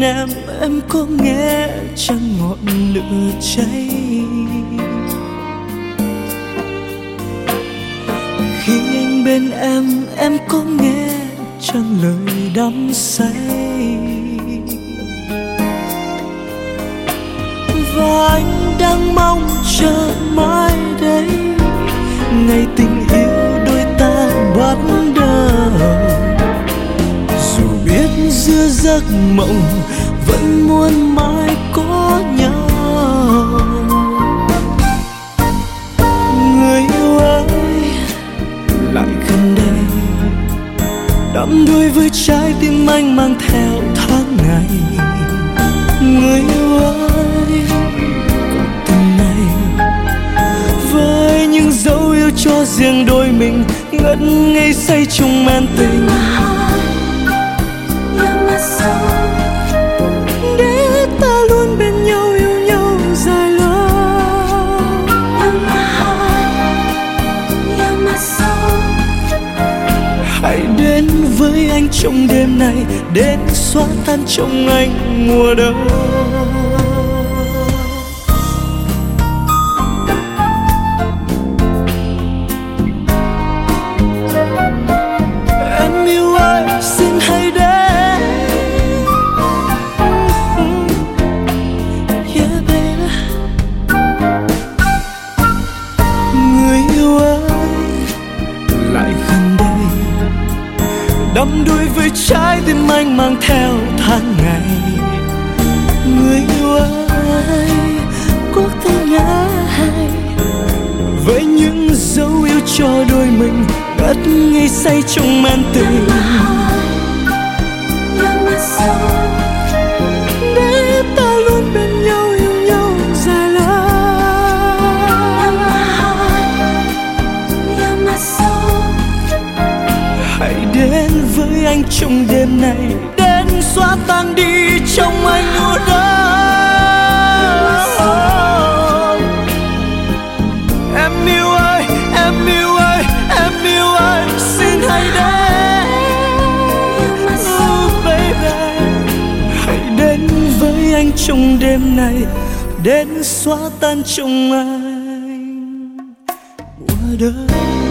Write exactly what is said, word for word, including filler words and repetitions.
em, em có nghe chẳng ngọn lửa cháy. Khi anh bên em, em có nghe chẳng lời đắm say. Và anh đang mong chờ mãi đây, ngày tình yêu đôi ta bắt đầu. Dù biết giữa giấc mộng vẫn muốn mãi có nhau. Người yêu ơi, lại gần đây, đắm đuối với trái tim anh mang theo tháng ngày. Người yêu ơi, cuộc tình này với những dấu yêu cho riêng đôi mình, ngất ngây say trong men tình. Để ta luôn bên nhau, yêu nhau dài lâu. Hãy đến với anh trong đêm này, đến xóa tan trong anh mùa đông. Em yêu ơi, xin hãy đến. Yeah baby. Người yêu ơi, lại gần đây, đắm đuối với trái tim anh mang theo tháng ngày. Người yêu ơi, cuộc tình ai với những dấu yêu cho đôi mình, ngất ngây say trong men tình. Để ta luôn bên nhau, yêu nhau dài lâu. Hãy đến với anh trong đêm này, đến xóa tan đi trong anh mùa đông. Em yêu ơi, em yêu ơi, em yêu ơi, xin hãy đến. Oh baby, hãy đến với anh trong đêm này, đến xóa tan trong anh mùa đông.